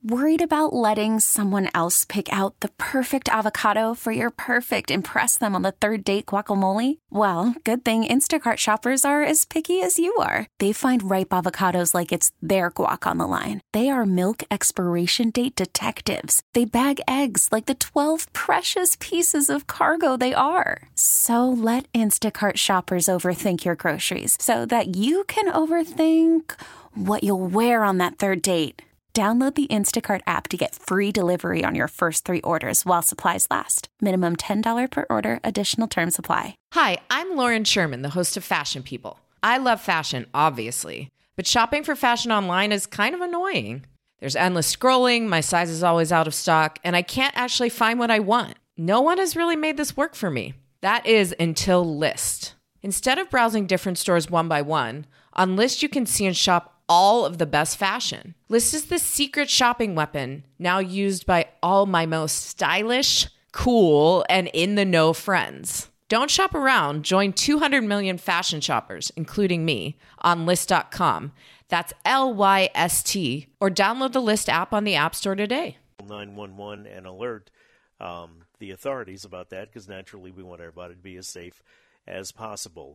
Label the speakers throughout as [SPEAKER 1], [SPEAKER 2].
[SPEAKER 1] Worried about letting someone else pick out the perfect avocado for your perfect impress them on the third date guacamole? Well, good thing Instacart shoppers are as picky as you are. They find ripe avocados like it's their guac on the line. They are milk expiration date detectives. They bag eggs like the 12 precious pieces of cargo they are. So let Instacart shoppers overthink your groceries so that you can overthink what you'll wear on that third date. Download the Instacart app to get free delivery on your first 3 orders while supplies last. Minimum $10 per order. Additional terms apply.
[SPEAKER 2] Hi, I'm Lauren Sherman, the host of Fashion People. I love fashion, obviously, but shopping for fashion online is kind of annoying. There's endless scrolling, my size is always out of stock, and I can't actually find what I want. No one has really made this work for me. That is until Lyst. Instead of browsing different stores one by one, on Lyst you can see and shop all of the best fashion. Lyst is the secret shopping weapon now used by all my most stylish, cool, and in-the-know friends. Don't shop around. Join 200 million fashion shoppers, including me, on Lyst.com. That's Lyst, or download the Lyst app on the App Store today.
[SPEAKER 3] 911 and alert the authorities about that, because naturally we want everybody to be as safe as possible.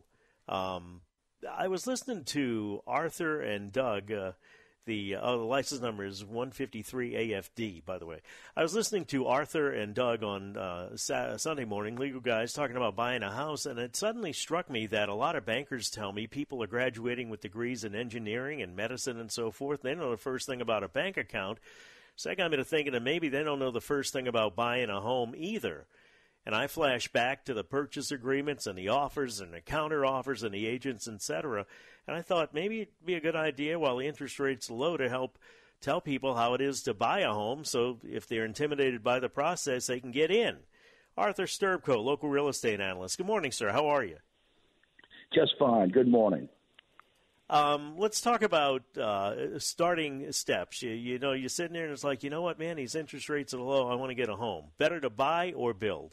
[SPEAKER 3] I was listening to Arthur and Doug. The license number is 153 AFD, by the way. I was listening to Arthur and Doug on Sunday morning, legal guys, talking about buying a house, and it suddenly struck me that a lot of bankers tell me people are graduating with degrees in engineering and medicine and so forth. They don't know the first thing about a bank account. So that got me to thinking that maybe they don't know the first thing about buying a home either. And I flash back to the purchase agreements and the offers and the counter offers and the agents, etc. And I thought maybe it'd be a good idea while the interest rate's low to help tell people how it is to buy a home, so if they're intimidated by the process, they can get in. Arthur Sterbko, local real estate analyst. Good morning, sir. How are you?
[SPEAKER 4] Just fine. Good morning.
[SPEAKER 3] Let's talk about starting steps. You know, you're sitting there and it's like, you know what, man, these interest rates are low. I want to get a home. Better to buy or build?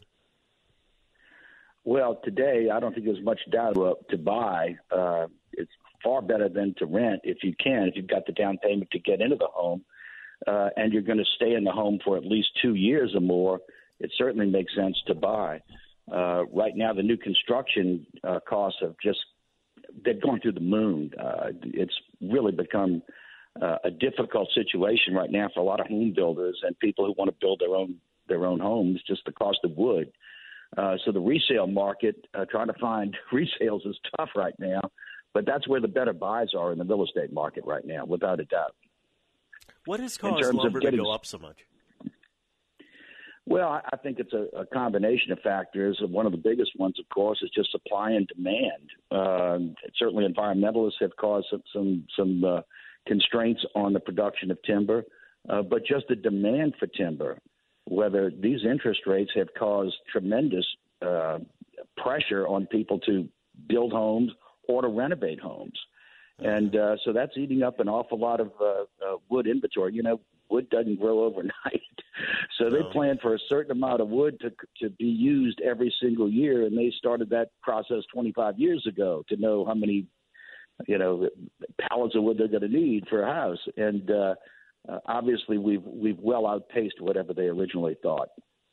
[SPEAKER 4] Well, today I don't think there's much doubt to buy. It's far better than to rent if you can, if you've got the down payment to get into the home, and you're going to stay in the home for at least 2 years or more. It certainly makes sense to buy. Right now, the new construction costs they're going through the moon. It's really become a difficult situation right now for a lot of home builders and people who want to build their own homes, just the cost of wood. So the resale market, trying to find resales is tough right now, but that's where the better buys are in the real estate market right now, without a doubt.
[SPEAKER 3] What has caused lumber to go up so much?
[SPEAKER 4] Well, I think it's a combination of factors. One of the biggest ones, of course, is just supply and demand. Certainly environmentalists have caused some constraints on the production of timber, but just the demand for timber, whether these interest rates have caused tremendous pressure on people to build homes or to renovate homes. And so that's eating up an awful lot of wood inventory. You know, wood doesn't grow overnight. So they plan for a certain amount of wood to be used every single year, and they started that process 25 years ago to know how many, pallets of wood they're going to need for a house. And obviously we've well outpaced whatever they originally thought.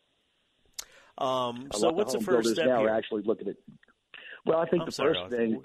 [SPEAKER 3] So what's the first step
[SPEAKER 4] now
[SPEAKER 3] here?
[SPEAKER 4] Are actually looking at. Well, I think the first thing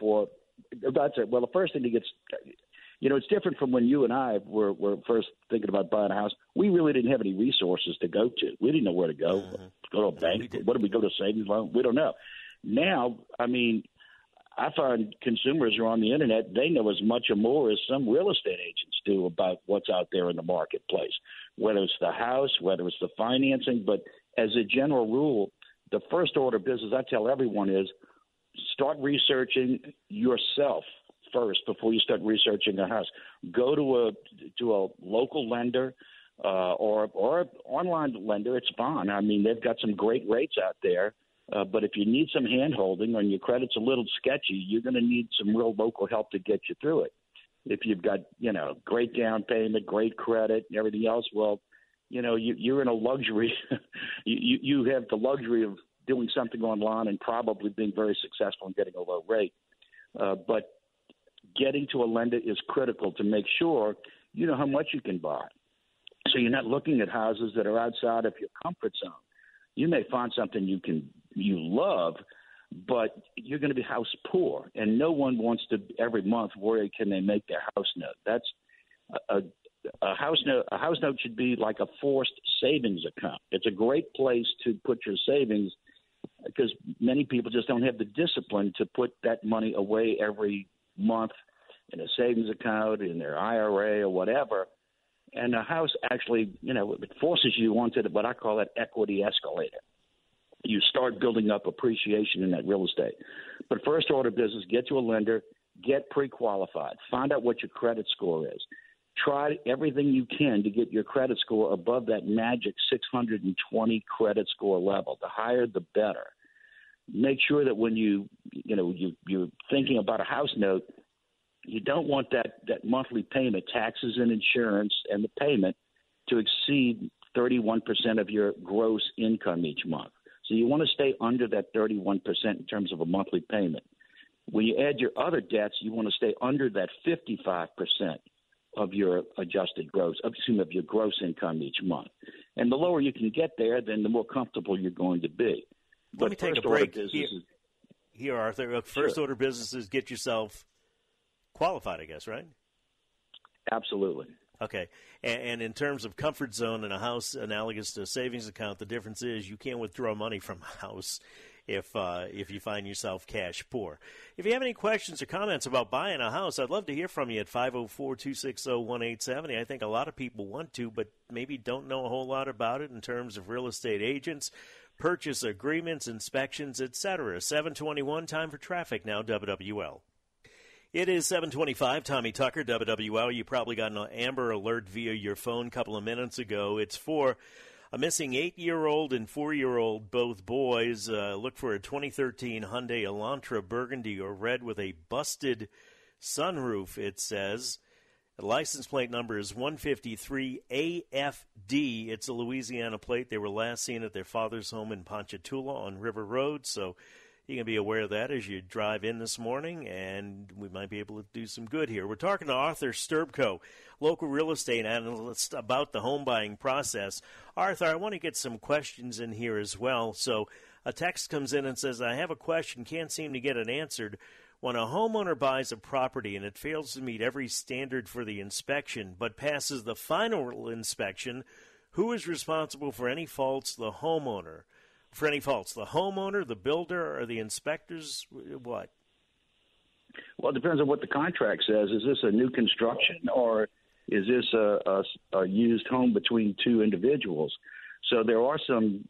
[SPEAKER 4] to get. It's different from when you and I were first thinking about buying a house. We really didn't have any resources to go to. We didn't know where to go. Go to a bank. What do we go to, savings loan? We don't know. Now, I find consumers who are on the internet, they know as much or more as some real estate agents do about what's out there in the marketplace, whether it's the house, whether it's the financing. But as a general rule, the first order of business I tell everyone is start researching yourself first before you start researching a house. Go to a local lender or online lender. It's fine. They've got some great rates out there. But if you need some hand-holding or your credit's a little sketchy, you're going to need some real local help to get you through it. If you've got, great down payment, great credit, and everything else, well, you're in a luxury. you have the luxury of doing something online and probably being very successful in getting a low rate. But getting to a lender is critical to make sure you know how much you can buy. So you're not looking at houses that are outside of your comfort zone. You may find something you love, but you're going to be house poor, and no one wants to every month worry, can they make their house note? That's a house note. A house note should be like a forced savings account. It's a great place to put your savings because many people just don't have the discipline to put that money away every month in a savings account, in their IRA or whatever. And a house actually, it forces you onto what I call that equity escalator. You start building up appreciation in that real estate. But first order business, get to a lender, get pre-qualified, find out what your credit score is. Try everything you can to get your credit score above that magic 620 credit score level. The higher, the better. Make sure that when you're thinking about a house note, you don't want that monthly payment, taxes and insurance and the payment, to exceed 31% of your gross income each month. So you want to stay under that 31% in terms of a monthly payment. When you add your other debts, you want to stay under that 55% of your adjusted gross, of your gross income each month. And the lower you can get there, then the more comfortable you're going to be.
[SPEAKER 3] Let me take a break here, Arthur. First order businesses, get yourself qualified, I guess, right?
[SPEAKER 4] Absolutely.
[SPEAKER 3] Okay. And in terms of comfort zone in a house analogous to a savings account, the difference is you can't withdraw money from a house if you find yourself cash poor. If you have any questions or comments about buying a house, I'd love to hear from you at 504-260-1870. I think a lot of people want to, but maybe don't know a whole lot about it in terms of real estate agents, purchase agreements, inspections, etc. 7:21, time for traffic now, WWL. It is 7:25, Tommy Tucker, WWL. You probably got an Amber Alert via your phone a couple of minutes ago. It's for a missing 8-year-old and 4-year-old, both boys. Look for a 2013 Hyundai Elantra Burgundy or red with a busted sunroof, it says. The license plate number is 153AFD. It's a Louisiana plate. They were last seen at their father's home in Ponchatoula on River Road, so you can be aware of that as you drive in this morning, and we might be able to do some good here. We're talking to Arthur Sterbko, local real estate analyst, about the home buying process. Arthur, I want to get some questions in here as well. So a text comes in and says, I have a question, can't seem to get it answered. When a homeowner buys a property and it fails to meet every standard for the inspection but passes the final inspection, who is responsible for any faults? The homeowner. For any faults, the homeowner, the builder, or the inspectors? What?
[SPEAKER 4] Well, it depends on what the contract says. Is this a new construction or is this a used home between two individuals? So there are some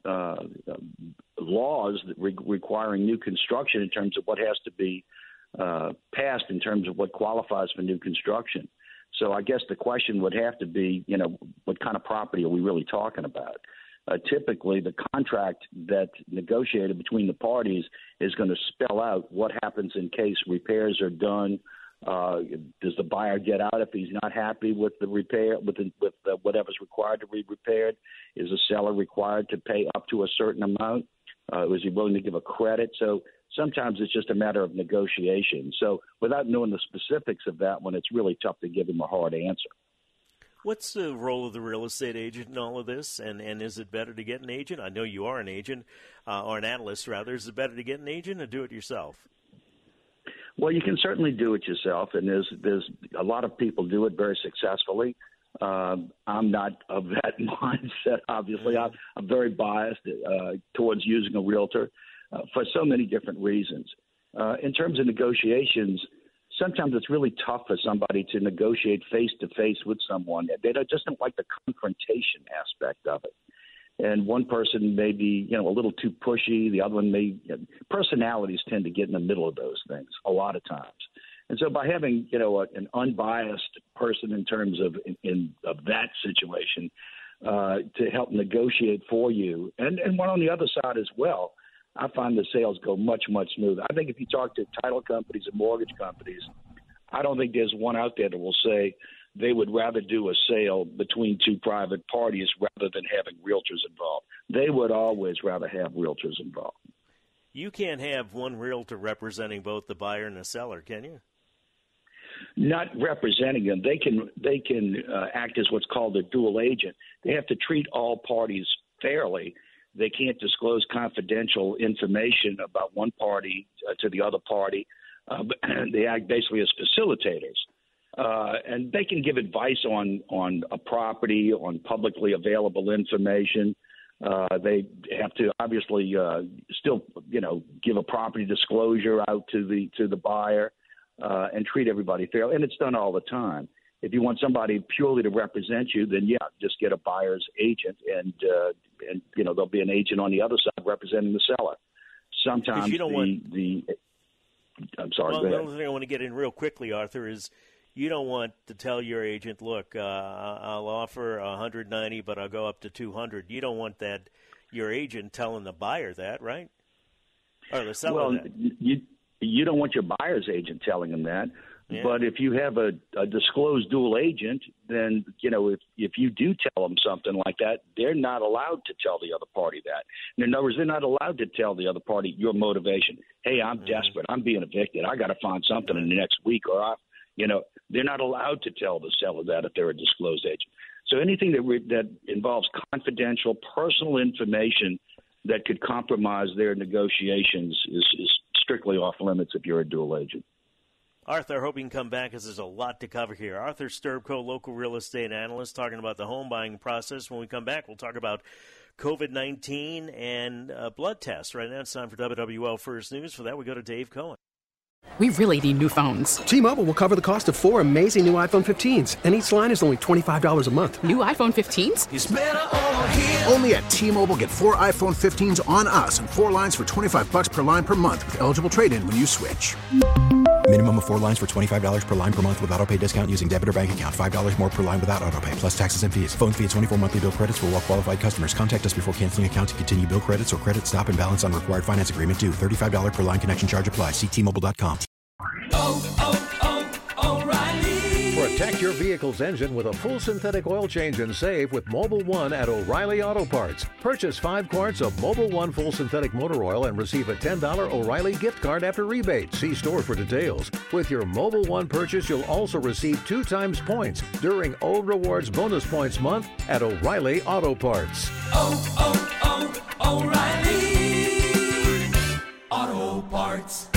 [SPEAKER 4] laws that requiring new construction in terms of what has to be passed in terms of what qualifies for new construction. So I guess the question would have to be, what kind of property are we really talking about? Typically, the contract that's negotiated between the parties is going to spell out what happens in case repairs are done. Does the buyer get out if he's not happy with the repair, with whatever's required to be repaired? Is the seller required to pay up to a certain amount? Was he willing to give a credit? So sometimes it's just a matter of negotiation. So without knowing the specifics of that one, it's really tough to give him a hard answer.
[SPEAKER 3] What's the role of the real estate agent in all of this, and is it better to get an agent? I know you are an agent, or an analyst, rather. Is it better to get an agent or do it yourself?
[SPEAKER 4] Well, you can certainly do it yourself, and there's a lot of people do it very successfully. I'm not of that mindset, obviously. I'm very biased towards using a realtor for so many different reasons. In terms of negotiations, sometimes it's really tough for somebody to negotiate face-to-face with someone. They just don't like the confrontation aspect of it. And one person may be, a little too pushy. The other one may personalities tend to get in the middle of those things a lot of times. And so by having, an unbiased person in terms of that situation to help negotiate for you, and one on the other side as well, I find the sales go much, much smoother. I think if you talk to title companies and mortgage companies, I don't think there's one out there that will say they would rather do a sale between two private parties rather than having realtors involved. They would always rather have realtors involved.
[SPEAKER 3] You can't have one realtor representing both the buyer and the seller, can you?
[SPEAKER 4] not representing them. They can act as what's called a dual agent. They have to treat all parties fairly. They can't disclose confidential information about one party to the other party. But they act basically as facilitators. And they can give advice on a property, on publicly available information. They have to obviously still, give a property disclosure out to the buyer and treat everybody fairly. And it's done all the time. If you want somebody purely to represent you, then just get a buyer's agent, and there'll be an agent on the other side representing the seller. Sometimes
[SPEAKER 3] you don't want.
[SPEAKER 4] I'm sorry.
[SPEAKER 3] Well, the only thing I want to get in real quickly, Arthur, is you don't want to tell your agent, look, I'll offer $190, but I'll go up to $200. You don't want that your agent telling the buyer that, right? Or the seller that.
[SPEAKER 4] You don't want your buyer's agent telling them that.
[SPEAKER 3] Yeah.
[SPEAKER 4] But if you have a disclosed dual agent, then, if you do tell them something like that, they're not allowed to tell the other party that. In other words, they're not allowed to tell the other party your motivation. Hey, I'm desperate. I'm being evicted. I got to find something in the next week, or they're not allowed to tell the seller that if they're a disclosed agent. So anything that involves confidential, personal information that could compromise their negotiations is strictly off limits if you're a dual agent.
[SPEAKER 3] Arthur, I hope you can come back because there's a lot to cover here. Arthur Sterbko, local real estate analyst, talking about the home buying process. When we come back, we'll talk about COVID-19 and blood tests. Right now it's time for WWL First News. For that, we go to Dave Cohen.
[SPEAKER 5] We really need new phones.
[SPEAKER 6] T-Mobile will cover the cost of 4 amazing new iPhone 15s, and each line is only $25 a month.
[SPEAKER 5] New iPhone 15s?
[SPEAKER 7] It's better over here. Only at T-Mobile, get 4 iPhone 15s on us and 4 lines for $25 per line per month with eligible trade-in when you switch.
[SPEAKER 8] Minimum of 4 lines for $25 per line per month with autopay discount using debit or bank account. $5 more per line without autopay, plus taxes and fees. Phone fee at 24 monthly bill credits for well-qualified customers. Contact us before canceling account to continue bill credits or credit stop and balance on required finance agreement due. $35 per line connection charge applies. See T-Mobile.com.
[SPEAKER 9] O'Reilly. Protect your vehicle's engine with a full synthetic oil change and save with Mobil 1 at O'Reilly Auto Parts. Purchase 5 quarts of Mobil 1 full synthetic motor oil and receive a $10 O'Reilly gift card after rebate. See store for details. With your Mobil 1 purchase, you'll also receive 2 times points during O Rewards Bonus Points Month at O'Reilly Auto Parts.
[SPEAKER 7] O'Reilly Auto Parts.